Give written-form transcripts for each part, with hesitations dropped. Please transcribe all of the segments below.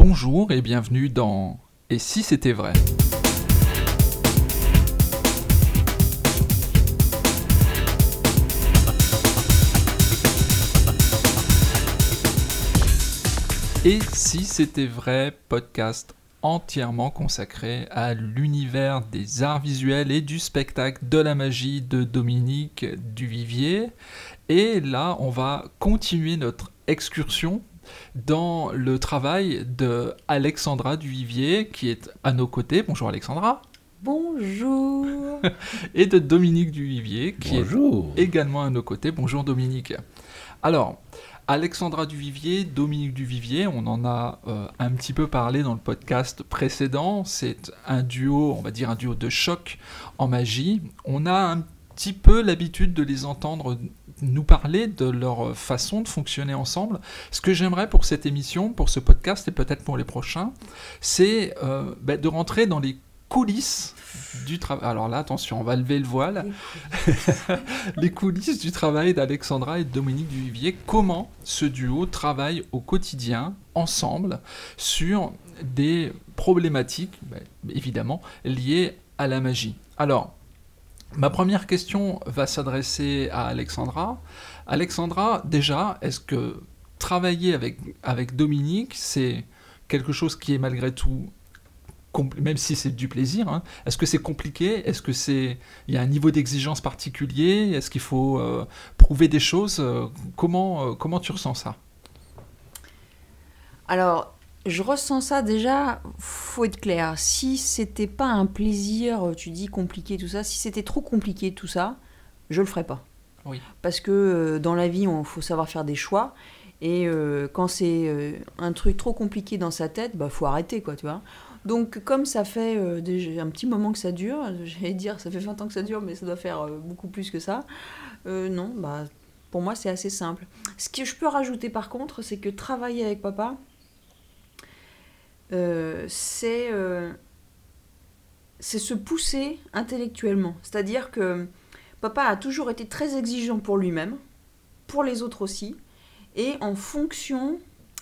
Bonjour et bienvenue dans Et si c'était vrai ? Et si c'était vrai, podcast entièrement consacré à l'univers des arts visuels et du spectacle de la magie de Dominique Duvivier. Et là, on va continuer notre excursion dans le travail de Alexandra Duvivier, qui est à nos côtés. Bonjour Alexandra. Bonjour. Et de Dominique Duvivier, qui Bonjour. est également à nos côtés. Bonjour Dominique. Alors, Alexandra Duvivier, Dominique Duvivier, on en a un petit peu parlé dans le podcast précédent. C'est un duo, on va dire un duo de choc en magie. On a un petit peu l'habitude de les entendre nous parler de leur façon de fonctionner ensemble. Ce que j'aimerais pour cette émission, pour ce podcast et peut-être pour les prochains, c'est de rentrer dans les coulisses du travail. Alors là, attention, on va lever le voile. Les coulisses du travail d'Alexandra et de Dominique Duvivier. Comment ce duo travaille au quotidien, ensemble, sur des problématiques, évidemment, liées à la magie. Alors, ma première question va s'adresser à Alexandra. Alexandra, déjà, est-ce que travailler avec Dominique, c'est quelque chose qui est malgré tout, même si c'est du plaisir, hein, est-ce que c'est compliqué ? Est-ce qu'il y a un niveau d'exigence particulier ? Est-ce qu'il faut prouver des choses ? Comment tu ressens ça ? Alors, je ressens ça déjà, faut être clair. Si c'était pas un plaisir, tu dis compliqué tout ça, si c'était trop compliqué tout ça, je le ferais pas. Oui. Parce que dans la vie, il faut savoir faire des choix. Et quand c'est un truc trop compliqué dans sa tête, faut arrêter, quoi, tu vois. Donc, comme ça fait déjà un petit moment que ça dure, j'allais dire, ça fait 20 ans que ça dure, mais ça doit faire beaucoup plus que ça. Non, pour moi, c'est assez simple. Ce que je peux rajouter, par contre, c'est que travailler avec papa, c'est se pousser intellectuellement. C'est-à-dire que papa a toujours été très exigeant pour lui-même, pour les autres aussi, et en fonction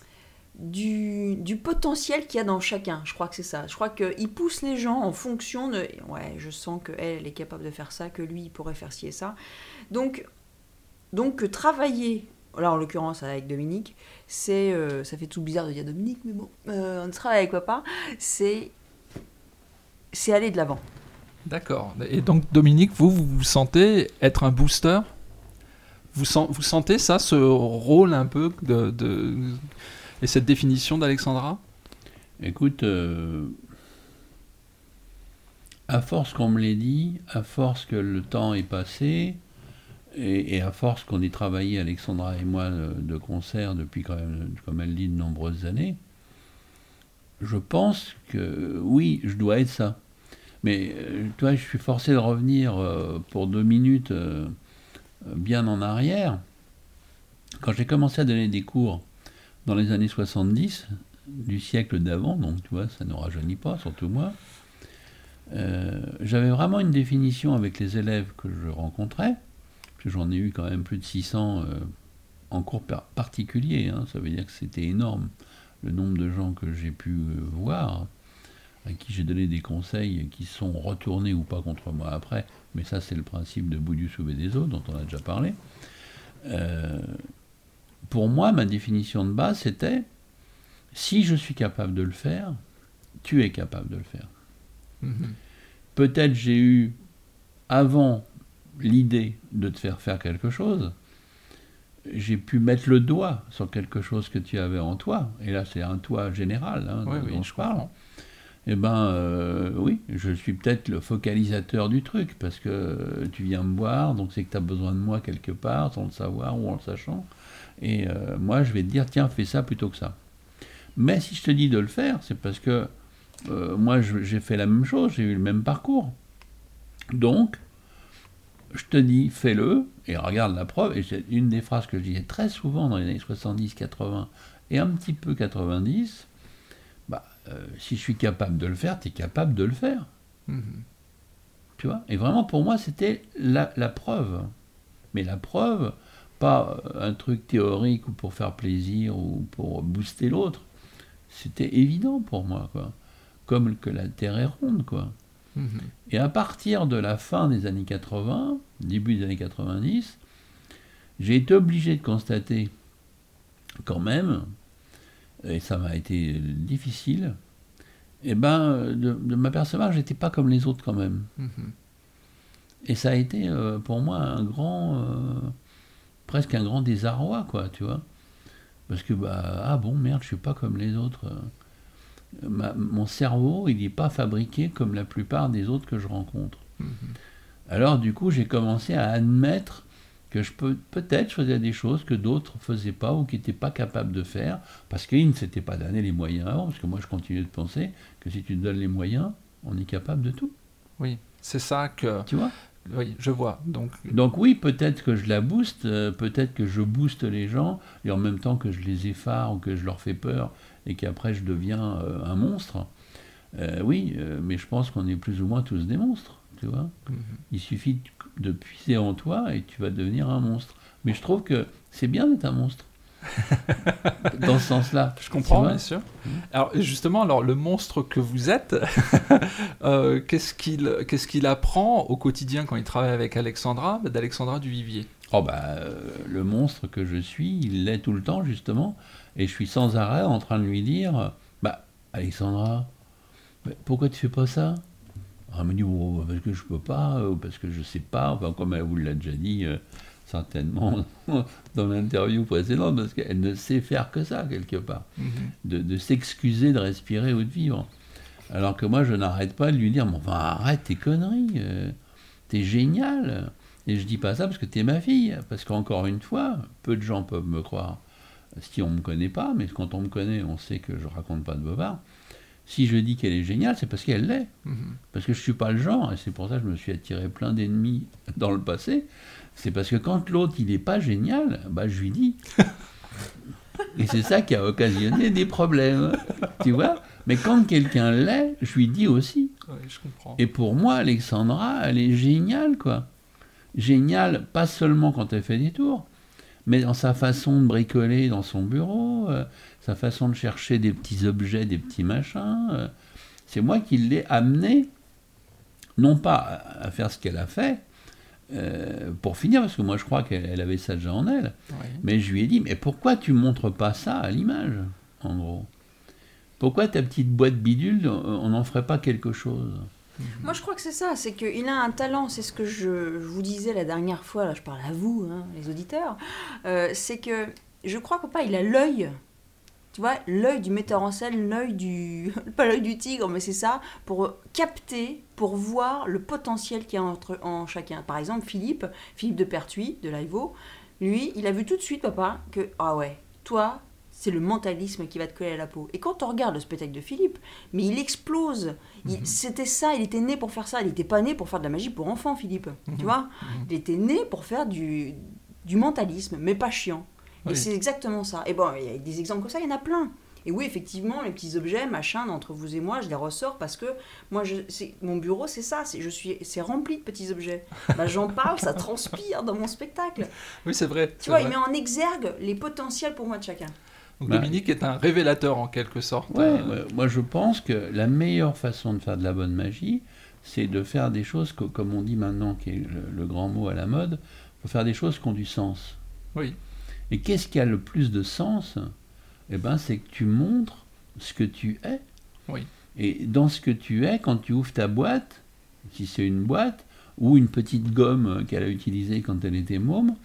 du potentiel qu'il y a dans chacun. Je crois que c'est ça. Je crois qu'il pousse les gens en fonction de... Ouais, je sens qu'elle est capable de faire ça, que lui, il pourrait faire ci et ça. Donc travailler, là en l'occurrence avec Dominique, ça fait tout bizarre de dire Dominique, mais bon, on travaille avec papa, c'est aller de l'avant. D'accord. Et donc Dominique, vous sentez être un booster ? Vous sentez ça, ce rôle un peu et cette définition d'Alexandra ? Écoute, à force qu'on me l'ait dit, à force que le temps est passé, et à force qu'on ait travaillé, Alexandra et moi, de concert depuis quand même, comme elle dit, de nombreuses années, je pense que oui, je dois être ça. Mais toi, je suis forcé de revenir pour 2 minutes bien en arrière. Quand j'ai commencé à donner des cours dans les années 70, du siècle d'avant, donc tu vois, ça ne rajeunit pas, surtout moi, j'avais vraiment une définition avec les élèves que je rencontrais, parce que j'en ai eu quand même plus de 600 en cours particulier, hein, ça veut dire que c'était énorme, le nombre de gens que j'ai pu voir, à qui j'ai donné des conseils qui sont retournés ou pas contre moi après, mais ça c'est le principe de bout du souffle des eaux, dont on a déjà parlé. Pour moi, ma définition de base, c'était si je suis capable de le faire, tu es capable de le faire. Mm-hmm. Peut-être j'ai eu avant l'idée de te faire faire quelque chose, j'ai pu mettre le doigt sur quelque chose que tu avais en toi, et là c'est un toi général dont je parle. Eh oui, je suis peut-être le focalisateur du truc, parce que tu viens me voir, donc c'est que tu as besoin de moi quelque part, sans le savoir ou en le sachant. Et moi, je vais te dire, tiens, fais ça plutôt que ça. Mais si je te dis de le faire, c'est parce que moi, j'ai fait la même chose, j'ai eu le même parcours. Donc, je te dis, fais-le, et regarde la preuve. Et c'est une des phrases que je disais très souvent dans les années 70, 80, et un petit peu 90, si je suis capable de le faire, tu es capable de le faire. Mm-hmm. Tu vois ? Et vraiment, pour moi, c'était la preuve. Mais la preuve, pas un truc théorique ou pour faire plaisir ou pour booster l'autre. c'était évident pour moi, quoi. Comme que la Terre est ronde, quoi. Et à partir de la fin des années 80, début des années 90, j'ai été obligé de constater quand même, et ça m'a été difficile, de m'apercevoir que j'étais pas comme les autres quand même. Et ça a été pour moi presque un grand désarroi, quoi, tu vois. Parce que, ah bon, merde, je suis pas comme les autres. Mon cerveau, il n'est pas fabriqué comme la plupart des autres que je rencontre. Alors, du coup, j'ai commencé à admettre que peut-être je faisais des choses que d'autres ne faisaient pas ou qui n'étaient pas capables de faire, parce qu'ils ne s'étaient pas donné les moyens avant, parce que moi, je continuais de penser que si tu te donnes les moyens, on est capable de tout. Oui, c'est ça que... Tu vois ? Oui, je vois. Donc oui, peut-être que je la booste, peut-être que je booste les gens, et en même temps que je les effare ou que je leur fais peur, et qu'après je deviens un monstre. Mais je pense qu'on est plus ou moins tous des monstres, tu vois. Il suffit de puiser en toi et tu vas devenir un monstre. Mais je trouve que c'est bien d'être un monstre. Dans ce sens-là. Je comprends, bien sûr. Alors justement, le monstre que vous êtes, qu'est-ce qu'il apprend au quotidien quand il travaille avec Alexandra, d'Alexandra Duvivier? Le monstre que je suis, il l'est tout le temps, justement, et je suis sans arrêt en train de lui dire, Alexandra, pourquoi tu fais pas ça? Elle me dit, parce que je peux pas, ou parce que je sais pas, enfin, comme elle vous l'a déjà dit, certainement dans l'interview précédente, parce qu'elle ne sait faire que ça, quelque part, de s'excuser de respirer ou de vivre. Alors que moi, je n'arrête pas de lui dire, mais enfin, arrête tes conneries, t'es génial. Et je dis pas ça parce que t'es ma fille, parce qu'encore une fois, peu de gens peuvent me croire si on me connaît pas, mais quand on me connaît, on sait que je raconte pas de bobards. Si je dis qu'elle est géniale, c'est parce qu'elle l'est. Parce que je suis pas le genre, et c'est pour ça que je me suis attiré plein d'ennemis dans le passé. C'est parce que quand l'autre, il est pas génial, je lui dis. Et c'est ça qui a occasionné des problèmes, tu vois. Mais quand quelqu'un l'est, je lui dis aussi. Oui, je comprends. Et pour moi, Alexandra, elle est géniale, quoi. Géniale, pas seulement quand elle fait des tours, mais dans sa façon de bricoler dans son bureau, sa façon de chercher des petits objets, des petits machins. C'est moi qui l'ai amenée, non pas à faire ce qu'elle a fait, pour finir, parce que moi je crois qu'elle avait ça déjà en elle, mais je lui ai dit, mais pourquoi tu montres pas ça à l'image, en gros? Pourquoi ta petite boîte bidule, on n'en ferait pas quelque chose? Moi, je crois que c'est ça, c'est qu'il a un talent, c'est ce que je vous disais la dernière fois, là je parle à vous, les auditeurs, c'est que je crois que papa, il a l'œil, tu vois, l'œil du metteur en scène, pas l'œil du tigre, mais c'est ça, pour capter, pour voir le potentiel qu'il y a en chacun. Par exemple, Philippe de Pertuis, de Live-O, lui, il a vu tout de suite, papa, que, ah ouais, toi, c'est le mentalisme qui va te coller à la peau. Et quand on regarde le spectacle de Philippe, mais il explose. C'était ça, il était né pour faire ça. Il n'était pas né pour faire de la magie pour enfants, Philippe. Tu vois, il était né pour faire du mentalisme, mais pas chiant. Et c'est exactement ça. Et bon, il y a des exemples comme ça, il y en a plein. Et oui, effectivement, les petits objets, machin, entre vous et moi, je les ressors parce que moi, mon bureau, c'est ça. C'est rempli de petits objets. J'en parle, ça transpire dans mon spectacle. Oui, c'est vrai. Tu vois, il met en exergue les potentiels pour moi de chacun. Donc Dominique est un révélateur en quelque sorte. Moi je pense que la meilleure façon de faire de la bonne magie, c'est de faire des choses, comme on dit maintenant, qui est le grand mot à la mode, il faut faire des choses qui ont du sens. Oui. Et qu'est-ce qui a le plus de sens? C'est que tu montres ce que tu es. Oui. Et dans ce que tu es, quand tu ouvres ta boîte, si c'est une boîte, ou une petite gomme qu'elle a utilisée quand elle était môme,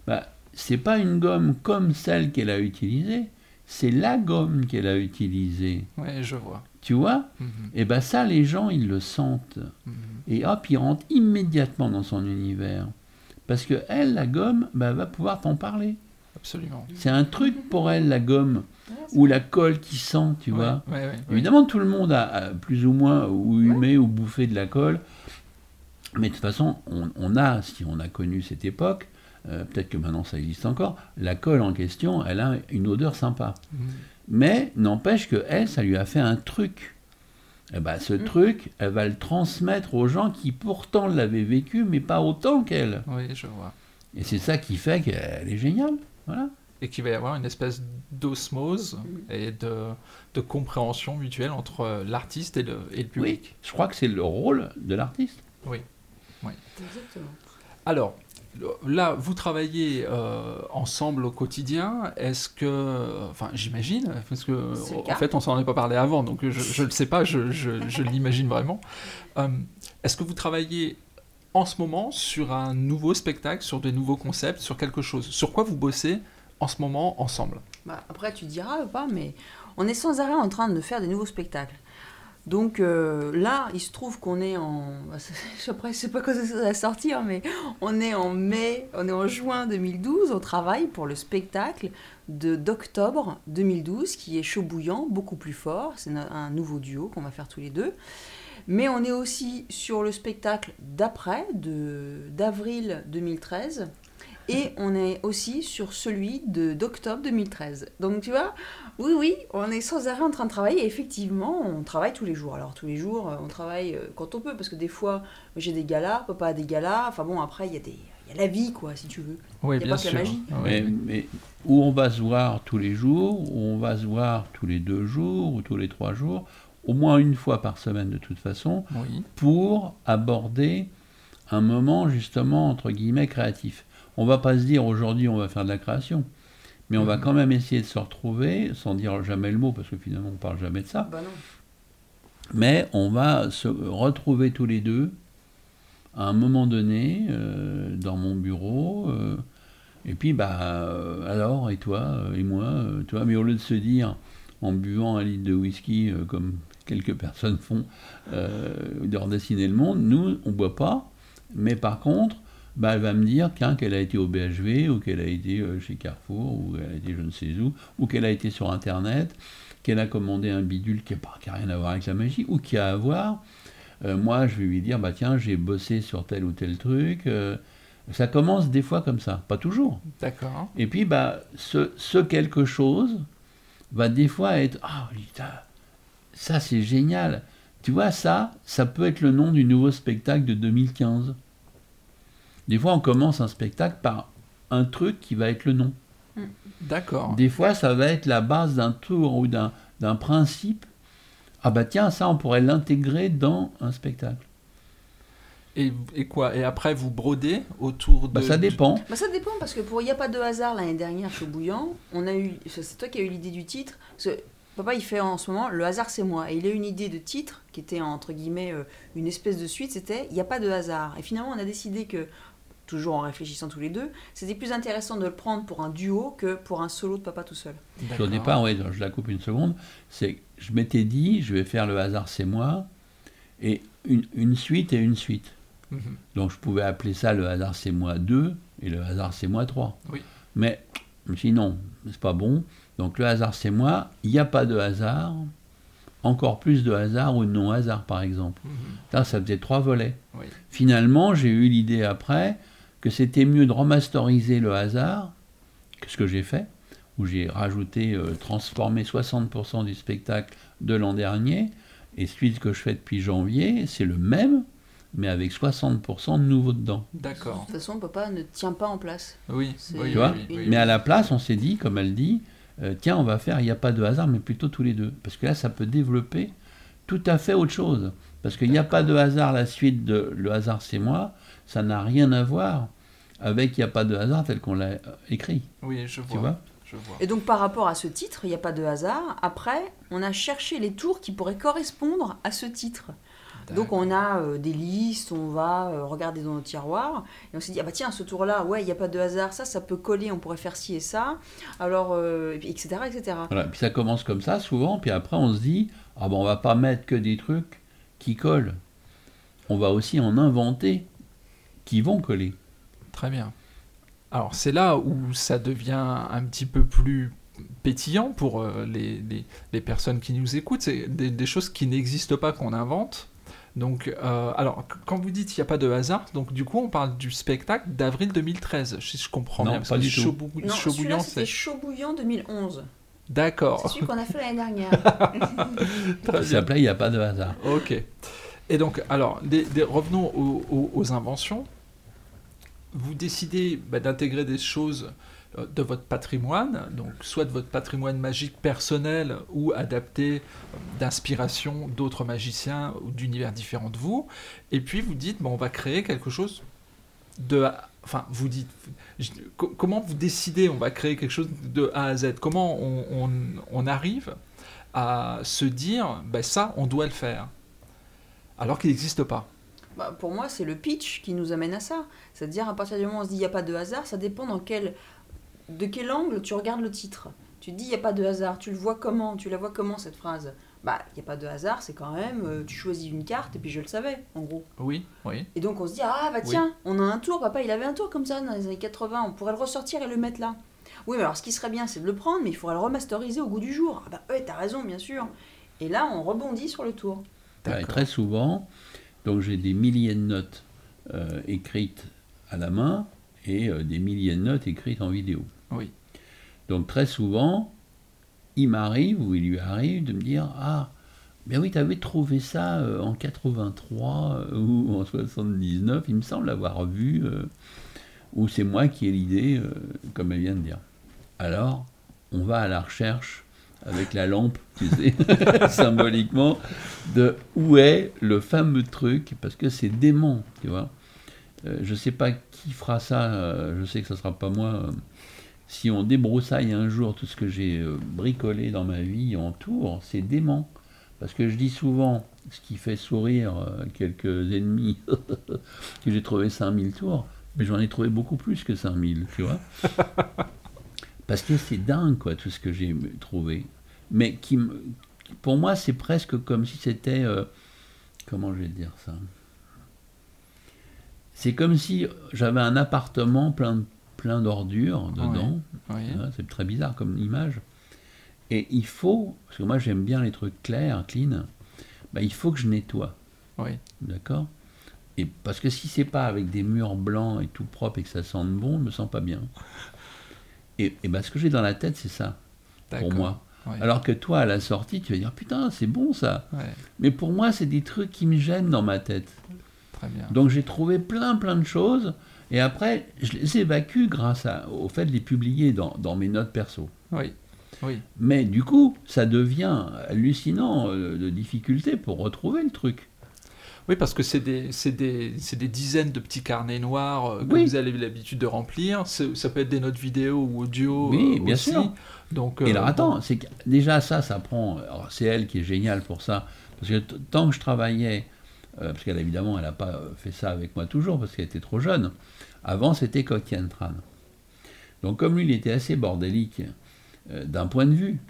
c'est pas une gomme comme celle qu'elle a utilisée, c'est la gomme qu'elle a utilisée. Oui, je vois. Tu vois? Et ça, les gens, ils le sentent. Et hop, ils rentrent immédiatement dans son univers. Parce que elle, la gomme, va pouvoir t'en parler. Absolument. C'est un truc pour elle, la gomme, ou la colle qui sent, tu vois. Évidemment, tout le monde a plus ou moins ou humé ou bouffé de la colle. Mais de toute façon, si on a connu cette époque, peut-être que maintenant ça existe encore, la colle en question, elle a une odeur sympa. Mais n'empêche que elle, ça lui a fait un truc. Ce truc, elle va le transmettre aux gens qui pourtant l'avaient vécu, mais pas autant qu'elle. Oui, je vois. Et c'est ça qui fait qu'elle est géniale. Voilà. Et qu'il va y avoir une espèce d'osmose et de compréhension mutuelle entre l'artiste et le public. Oui, je crois que c'est le rôle de l'artiste. Oui. Exactement. Alors, là, vous travaillez ensemble au quotidien. Est-ce que... Enfin, j'imagine, parce que en fait, on s'en est pas parlé avant, donc je ne le sais pas, je l'imagine vraiment. Est-ce que vous travaillez en ce moment sur un nouveau spectacle, sur des nouveaux concepts, sur quelque chose? Sur quoi vous bossez en ce moment ensemble? Après, tu diras pas, mais on est sans arrêt en train de faire des nouveaux spectacles. Donc là, il se trouve qu'on est en... Après, je sais pas quand ça va sortir, mais on est en juin 2012, on travaille pour le spectacle d'octobre 2012, qui est chaud bouillant, beaucoup plus fort. C'est un nouveau duo qu'on va faire tous les deux. Mais on est aussi sur le spectacle d'après, d'avril 2013, et on est aussi sur celui d'octobre 2013. Donc tu vois, oui, on est sans arrêt en train de travailler, et effectivement, on travaille tous les jours. Alors tous les jours, on travaille quand on peut, parce que des fois, j'ai des galas, papa a des galas, enfin bon, après, il y a la vie, quoi, si tu veux. Oui, il n'y a bien pas sûr. que la magie. Mais où on va se voir tous les jours, où on va se voir tous les 2 jours, ou tous les 3 jours, au moins une fois par semaine de toute façon, pour aborder un moment justement entre guillemets créatif. On va pas se dire aujourd'hui on va faire de la création, mais on va quand même essayer de se retrouver, sans dire jamais le mot, parce que finalement on parle jamais de ça, Bah non. mais on va se retrouver tous les deux à un moment donné dans mon bureau, et puis alors, et toi, et moi, toi, mais au lieu de se dire en buvant un litre de whisky comme quelques personnes font, de redessiner le monde, nous on boit pas, mais par contre elle va me dire qu'elle a été au BHV, ou qu'elle a été chez Carrefour, ou qu'elle a été je ne sais où, ou qu'elle a été sur internet, qu'elle a commandé un bidule qui n'a rien à voir avec la magie, ou qui a à voir. Moi je vais lui dire tiens, j'ai bossé sur tel ou tel truc. Ça commence des fois comme ça, pas toujours. D'accord. Et puis ce quelque chose va des fois être ça c'est génial. Tu vois, ça peut être le nom du nouveau spectacle de 2015. Des fois, on commence un spectacle par un truc qui va être le nom. D'accord. Des fois, ça va être la base d'un tour ou d'un principe. Tiens, ça, on pourrait l'intégrer dans un spectacle. Et quoi? Et après, vous brodez autour de... Ça dépend. Ça dépend, parce que pour Il n'y a pas de hasard, l'année dernière, Chaud Bouillant, c'est toi qui as eu l'idée du titre. Parce que papa, il fait en ce moment Le hasard, c'est moi. Et il a eu une idée de titre, qui était entre guillemets une espèce de suite, c'était Il n'y a pas de hasard. Et finalement, on a décidé que, toujours en réfléchissant tous les deux, c'était plus intéressant de le prendre pour un duo que pour un solo de papa tout seul. Au départ, je la coupe une seconde, je m'étais dit, je vais faire Le hasard, c'est moi, et une suite et une suite. Donc je pouvais appeler ça Le hasard, c'est moi 2 et Le hasard, c'est moi 3. Oui. Mais je me suis dit non, c'est pas bon. Donc Le hasard, c'est moi, il n'y a pas de hasard, encore plus de hasard ou de non-hasard, par exemple. Là, ça faisait 3 volets. Oui. Finalement, j'ai eu l'idée après que c'était mieux de remasteriser Le hasard, que ce que j'ai fait, où j'ai rajouté, transformé 60% du spectacle de l'an dernier, et celui que je fais depuis janvier, c'est le même, mais avec 60% de nouveau dedans. D'accord. De toute façon, papa ne tient pas en place. Oui. Tu vois ? Mais à la place, on s'est dit, comme elle dit, tiens, on va faire Il n'y a pas de hasard, mais plutôt tous les deux. Parce que là, ça peut développer tout à fait autre chose. Parce qu'il n'y a pas de hasard, la suite de Le hasard, c'est moi, ça n'a rien à voir avec Il n'y a pas de hasard tel qu'on l'a écrit. Oui, je vois. Tu vois ? Je vois. Et donc par rapport à ce titre, Il n'y a pas de hasard, après, on a cherché les tours qui pourraient correspondre à ce titre. Donc on a des listes, on va regarder dans nos tiroirs, et on s'est dit, tiens, ce tour-là, il n'y a pas de hasard, ça peut coller, on pourrait faire ci et ça, alors, etc., etc. Voilà, puis ça commence comme ça, souvent, puis après on se dit, on va pas mettre que des trucs qui collent, on va aussi en inventer qui vont coller. Très bien. Alors c'est là où ça devient un petit peu plus pétillant pour les personnes qui nous écoutent, c'est des choses qui n'existent pas, qu'on invente. Donc, alors, quand vous dites qu'il n'y a pas de hasard, donc du coup, on parle du spectacle d'avril 2013, si je comprends bien. Pas du tout. Non, celui-là, c'était Chaud Bouillant 2011. D'accord. C'est celui qu'on a fait l'année dernière. Ça s'appelait Il n'y a pas de hasard. Ok. Et donc, alors, revenons aux inventions. Vous décidez d'intégrer des choses de votre patrimoine, donc soit de votre patrimoine magique personnel ou adapté d'inspiration d'autres magiciens ou d'univers différents de vous, et puis vous dites, on va créer quelque chose de... Enfin, vous dites... Comment vous décidez, on va créer quelque chose de A à Z? Comment on arrive à se dire, ça, on doit le faire, alors qu'il n'existe pas? Pour moi, c'est le pitch qui nous amène à ça. C'est-à-dire, à partir du moment où on se dit, il n'y a pas de hasard, ça dépend de quel angle tu regardes le titre. Tu te dis, il n'y a pas de hasard, tu la vois comment, cette phrase? Il n'y a pas de hasard, c'est quand même, tu choisis une carte, et puis je le savais, en gros. Oui. Et donc on se dit, tiens, on a un tour, papa, il avait un tour comme ça dans les années 80, on pourrait le ressortir et le mettre là. Oui, mais alors ce qui serait bien, c'est de le prendre, mais il faudrait le remasteriser au goût du jour. Ouais, t'as raison, bien sûr. Et là, on rebondit sur le tour. Ouais, très souvent, donc j'ai des milliers de notes écrites à la main, et des milliers de notes écrites en vidéo. Oui. Donc très souvent, il m'arrive ou il lui arrive de me dire, ben oui, tu avais trouvé ça en 83 ou en 79, il me semble avoir vu, ou c'est moi qui ai l'idée, comme elle vient de dire. Alors, on va à la recherche avec la lampe, tu sais, symboliquement, de où est le fameux truc, parce que c'est dément, tu vois. Je ne sais pas qui fera ça, je sais que ce ne sera pas moi. Si on débroussaille un jour tout ce que j'ai bricolé dans ma vie en tours, c'est dément. Parce que je dis souvent, ce qui fait sourire quelques ennemis, que j'ai trouvé 5000 tours, mais j'en ai trouvé beaucoup plus que 5000, tu vois. Parce que c'est dingue, quoi, tout ce que j'ai trouvé. Mais pour moi, c'est presque comme si c'était... comment je vais dire ça? C'est comme si j'avais un appartement plein d'ordures dedans. Oui. C'est très bizarre comme image. Et il faut, parce que moi j'aime bien les trucs clairs, clean, il faut que je nettoie. Oui. D'accord? Et parce que si c'est pas avec des murs blancs et tout propre et que ça sente bon, je me sens pas bien. Et ce que j'ai dans la tête, c'est ça, pour moi. Oui. Alors que toi, à la sortie, tu vas dire, putain, c'est bon ça. Ouais. Mais pour moi, c'est des trucs qui me gênent dans ma tête. Très bien. Donc j'ai trouvé plein de choses, et après, je les évacue grâce au fait de les publier dans mes notes perso. Oui. Mais du coup, ça devient hallucinant de difficulté pour retrouver le truc. Oui, parce que c'est des dizaines de petits carnets noirs que vous avez l'habitude de remplir. Ça peut être des notes vidéo ou audio bien aussi. sûr. Donc, et alors attends, c'est que déjà ça prend... Alors, c'est elle qui est géniale pour ça. Parce que tant que je travaillais, parce qu'elle évidemment, elle n'a pas fait ça avec moi toujours, parce qu'elle était trop jeune. Avant, c'était Coquien Tran. Donc comme lui, il était assez bordélique d'un point de vue,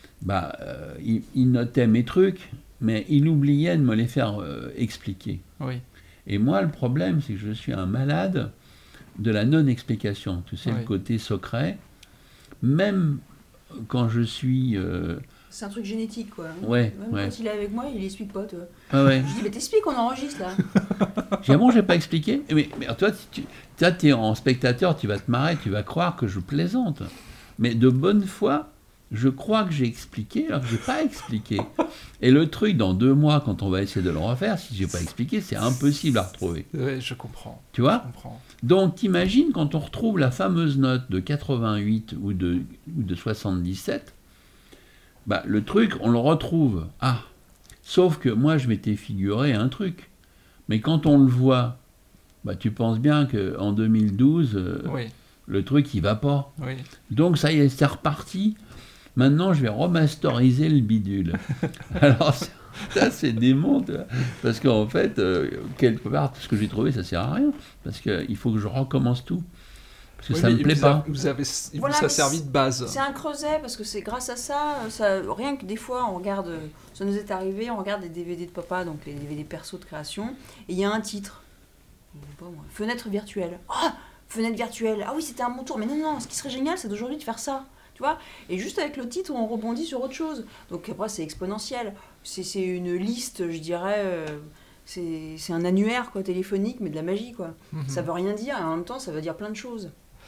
il notait mes trucs, mais il oubliait de me les faire expliquer. Oui. Et moi, le problème, c'est que je suis un malade de la non-explication. Tu sais, le côté secret, même quand je suis... C'est un truc génétique, quoi. Ouais, même quand il est avec moi, il explique pas, toi. Ouais. Je dis, mais t'expliques, on enregistre, là. J'ai pas expliqué. Mais toi, t'es en spectateur, tu vas te marrer, tu vas croire que je plaisante. Mais de bonne foi, je crois que j'ai expliqué alors que j'ai pas expliqué. Et le truc, dans 2 mois, quand on va essayer de le refaire, si j'ai pas expliqué, c'est impossible à retrouver. Oui, je comprends. Tu vois ? Je comprends. Donc, t'imagines quand on retrouve la fameuse note de 88 ou de 77, le truc, on le retrouve. Sauf que moi, je m'étais figuré un truc. Mais quand on le voit, tu penses bien qu'en 2012... le truc, il va pas. Oui. Donc, ça y est, c'est reparti. Maintenant, je vais remasteriser le bidule. Alors, ça, c'est dément. Parce qu'en fait, quelque part, tout ce que j'ai trouvé, ça sert à rien. Parce qu'il faut que je recommence tout. Parce que ça me plaît pas. Ça a servi de base. C'est un creuset, parce que c'est grâce à ça, rien que des fois, on regarde, ça nous est arrivé, on regarde des DVD de papa, donc les DVD perso de création, et il y a un titre. Fenêtre virtuelle. Fenêtre virtuelle, oui, c'était un bon tour, mais non, ce qui serait génial, c'est d'aujourd'hui de faire ça, tu vois, et juste avec le titre, on rebondit sur autre chose, donc après, c'est exponentiel, c'est une liste, je dirais, c'est un annuaire, quoi, téléphonique, mais de la magie, quoi. Ça veut rien dire, et en même temps, ça veut dire plein de choses.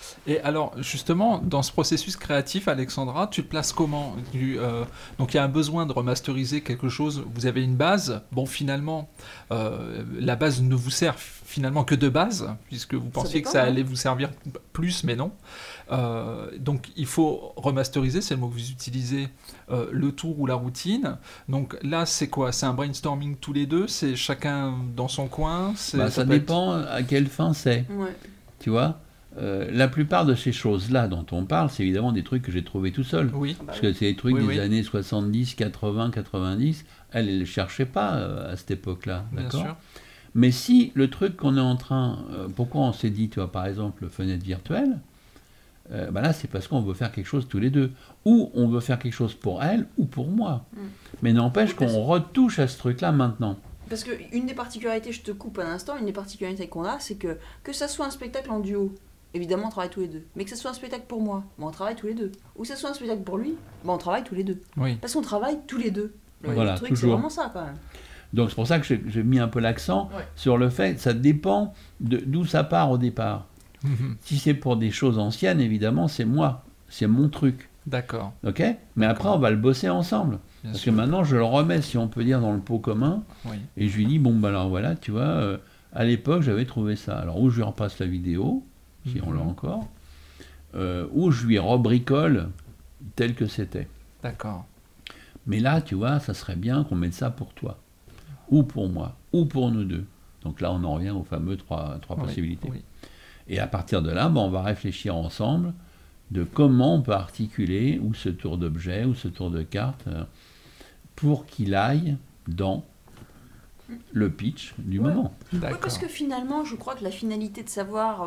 Et alors, justement, dans ce processus créatif, Alexandra, tu te places comment ? Donc, il y a un besoin de remasteriser quelque chose. Vous avez une base. Bon, finalement, la base ne vous sert finalement que de base, puisque vous pensiez que ça allait vous servir plus, mais non. Donc, il faut remasteriser, c'est le mot que vous utilisez, le tour ou la routine. Donc là, c'est quoi ? C'est un brainstorming tous les deux ? C'est chacun dans son coin ? Ça dépend à quelle fin c'est. Ouais. Tu vois ? La plupart de ces choses-là dont on parle, c'est évidemment des trucs que j'ai trouvés tout seul. Oui. Parce que c'est des trucs des années 70, 80, 90. Elle ne les cherchait pas à cette époque-là. D'accord ? Bien sûr. Mais si le truc qu'on est en train... pourquoi on s'est dit, tu vois, par exemple, fenêtre virtuelle, là, c'est parce qu'on veut faire quelque chose tous les deux. Ou on veut faire quelque chose pour elle ou pour moi. Mais n'empêche qu'on retouche à ce truc-là maintenant. Parce qu'une des particularités, je te coupe un instant, une des particularités qu'on a, c'est que ça soit un spectacle en duo, évidemment on travaille tous les deux. Mais que ça soit un spectacle pour moi, on travaille tous les deux. Ou que ça soit un spectacle pour lui, on travaille tous les deux. Oui. Parce qu'on travaille tous les deux. Voilà, le truc, toujours. c'est vraiment ça quand même. Donc c'est pour ça que j'ai mis un peu l'accent sur le fait que ça dépend d'où ça part au départ. Si c'est pour des choses anciennes, évidemment, c'est moi. C'est mon truc. D'accord. Ok ? Mais après, on va le bosser ensemble. Parce que maintenant, je le remets, si on peut dire, dans le pot commun. Oui. Et je lui dis, bon, alors voilà, tu vois, à l'époque, j'avais trouvé ça. Alors, ou je lui repasse la vidéo, si on l'a encore, ou je lui rebricole tel que c'était. D'accord. Mais là, tu vois, ça serait bien qu'on mette ça pour toi, ou pour moi, ou pour nous deux. Donc là, on en revient aux fameux trois possibilités. Oui. Et à partir de là, on va réfléchir ensemble de comment on peut articuler ou ce tour d'objet ou ce tour de carte pour qu'il aille dans le pitch du moment. Oui, parce que finalement, je crois que la finalité de savoir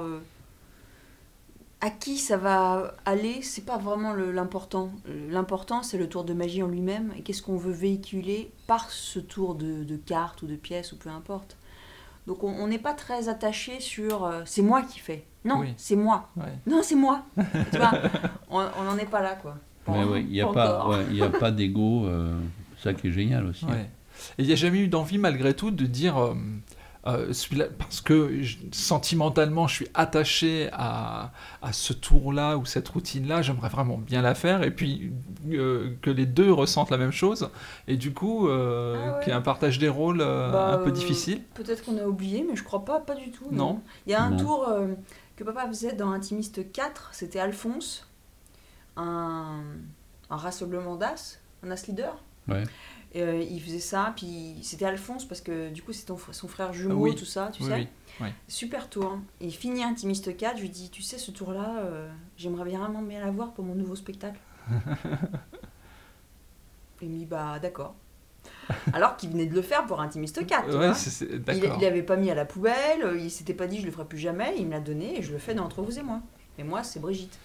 à qui ça va aller, c'est pas vraiment l'important. L'important, c'est le tour de magie en lui-même et qu'est-ce qu'on veut véhiculer par ce tour de carte ou de pièce ou peu importe. Donc on n'est pas très attaché sur c'est moi qui fais. Non, c'est moi. Ouais. Non, c'est moi. Tu vois, on n'en est pas là, quoi. Mais oui, il n'y a pas d'ego, ça qui est génial aussi. Ouais. Et il n'y a jamais eu d'envie, malgré tout, de dire celui-là, parce que sentimentalement, je suis attaché à ce tour-là ou cette routine-là, j'aimerais vraiment bien la faire, et puis que les deux ressentent la même chose, et du coup, qu'il y ait un partage des rôles un peu difficile. Peut-être qu'on a oublié, mais je crois pas du tout. Non. Il y a un tour que papa faisait dans Intimiste 4, c'était Alphonse, un rassemblement d'as, un as leader. Ouais. Et il faisait ça, puis c'était Alphonse parce que du coup c'est son frère jumeau, tout ça, tu sais. Oui. Super tour. Hein. Et il finit Intimiste 4, je lui dis, tu sais, ce tour-là, j'aimerais vraiment bien l'avoir pour mon nouveau spectacle. Il me dit, bah d'accord. Alors qu'il venait de le faire pour Intimiste 4. D'accord. Il l'avait pas mis à la poubelle, il s'était pas dit je le ferai plus jamais, il me l'a donné et je le fais dans Entre vous et moi. Et moi, c'est Brigitte.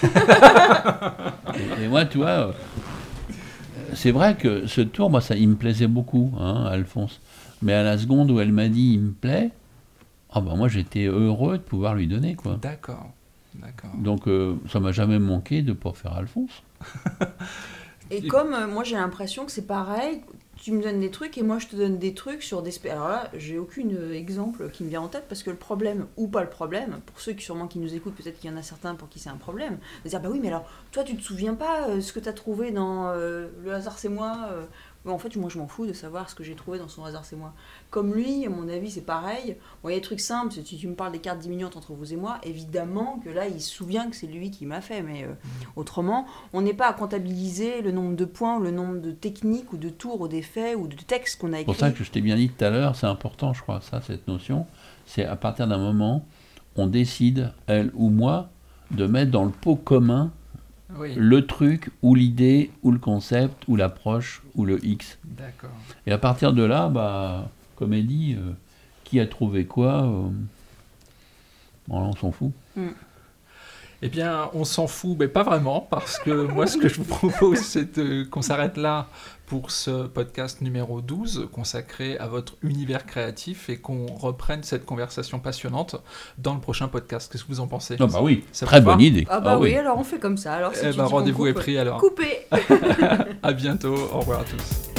Et moi, tu vois, c'est vrai que ce tour, moi, il me plaisait beaucoup, hein, Alphonse. Mais à la seconde où elle m'a dit il me plaît, moi j'étais heureux de pouvoir lui donner, quoi. D'accord. Donc ça m'a jamais manqué de pouvoir faire Alphonse. Et comme moi j'ai l'impression que c'est pareil, tu me donnes des trucs et moi je te donne des trucs sur des... Alors là, j'ai aucun exemple qui me vient en tête parce que le problème, ou pas le problème, pour ceux qui nous écoutent, peut-être qu'il y en a certains pour qui c'est un problème, de dire bah oui mais alors toi tu te souviens pas ce que tu as trouvé dans Le hasard c'est moi en fait moi je m'en fous de savoir ce que j'ai trouvé dans Son hasard c'est moi. Comme lui, à mon avis c'est pareil. Bon, il y a des trucs simples, si tu me parles des cartes diminuantes Entre vous et moi, évidemment que là il se souvient que c'est lui qui m'a fait, mais autrement on n'est pas à comptabiliser le nombre de points, ou le nombre de techniques ou de tours ou d'effets ou de textes qu'on a écrits. C'est pour ça que je t'ai bien dit tout à l'heure, c'est important je crois, cette notion, c'est à partir d'un moment on décide, elle ou moi, de mettre dans le pot commun le truc, ou l'idée, ou le concept, ou l'approche, ou le X. D'accord. Et à partir de là, comme elle dit, qui a trouvé quoi, on s'en fout. Eh bien, on s'en fout, mais pas vraiment, parce que moi, ce que je vous propose, c'est qu'on s'arrête là pour ce podcast numéro 12, consacré à votre univers créatif, et qu'on reprenne cette conversation passionnante dans le prochain podcast. Qu'est-ce que vous en pensez ? Ah bah oui, très bonne idée. Ah bah oui, alors on fait comme ça. Alors, si rendez-vous est pris alors. Coupé. À bientôt, au revoir à tous.